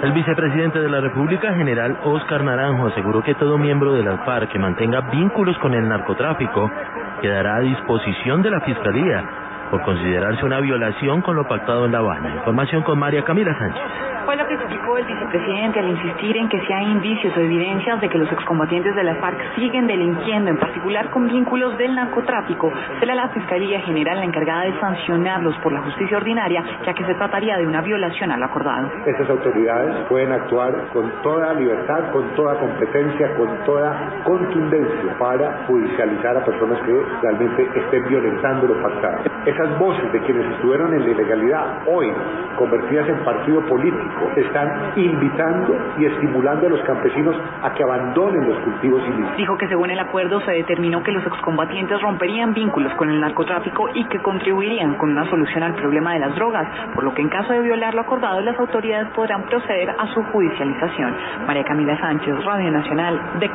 El vicepresidente de la República, general Óscar Naranjo, aseguró que todo miembro de las FARC que mantenga vínculos con el narcotráfico quedará a disposición de la Fiscalía por considerarse una violación con lo pactado en La Habana. Información con María Camila Sánchez. Fue lo que explicó el vicepresidente al insistir en que si hay indicios o evidencias de que los excombatientes de la FARC siguen delinquiendo, en particular con vínculos del narcotráfico, será la Fiscalía General la encargada de sancionarlos por la justicia ordinaria, ya que se trataría de una violación a lo acordado. Estas autoridades pueden actuar con toda libertad, con toda competencia, con toda contundencia para judicializar a personas que realmente estén violentando lo pactado. Esas voces de quienes estuvieron en la ilegalidad, hoy convertidas en partido político, están invitando y estimulando a los campesinos a que abandonen los cultivos ilícitos. Dijo que según el acuerdo se determinó que los excombatientes romperían vínculos con el narcotráfico y que contribuirían con una solución al problema de las drogas, por lo que en caso de violar lo acordado, las autoridades podrán proceder a su judicialización. María Camila Sánchez, Radio Nacional de